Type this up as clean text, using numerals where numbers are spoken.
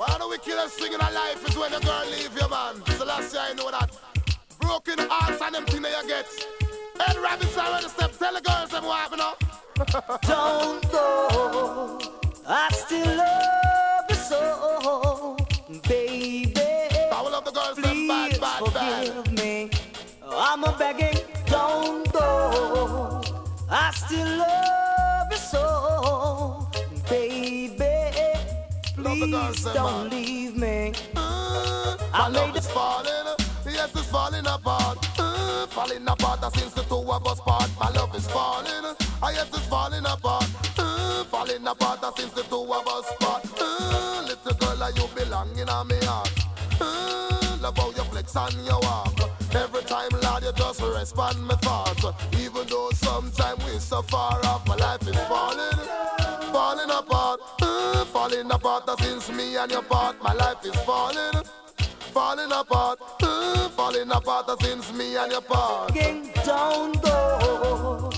One of the wickedest thing in our life is when a girl leave you, man. So last year I know that. Broken hearts and them thing that you get. Ed Robinson, when the step, tell the girls them what happen now. Don't go, I still love you so, baby. I will love the girls them bad, bad, bad. Forgive me, I'm a begging. Don't go, I still love you so, baby. Please don't leave me. My love is falling, yes, it's falling apart. Falling apart since the two of us part. My love is falling, yes, it's falling apart. Falling apart since the two of us part. Little girl, you belong in my heart. Love how you flex and you walk. Every time, Lord, you just respond my thoughts. Even though sometimes we're so far off, my life is falling, falling apart. Falling apart since me and your part. My life is falling, falling apart. Falling apart since me and your part. Don't go,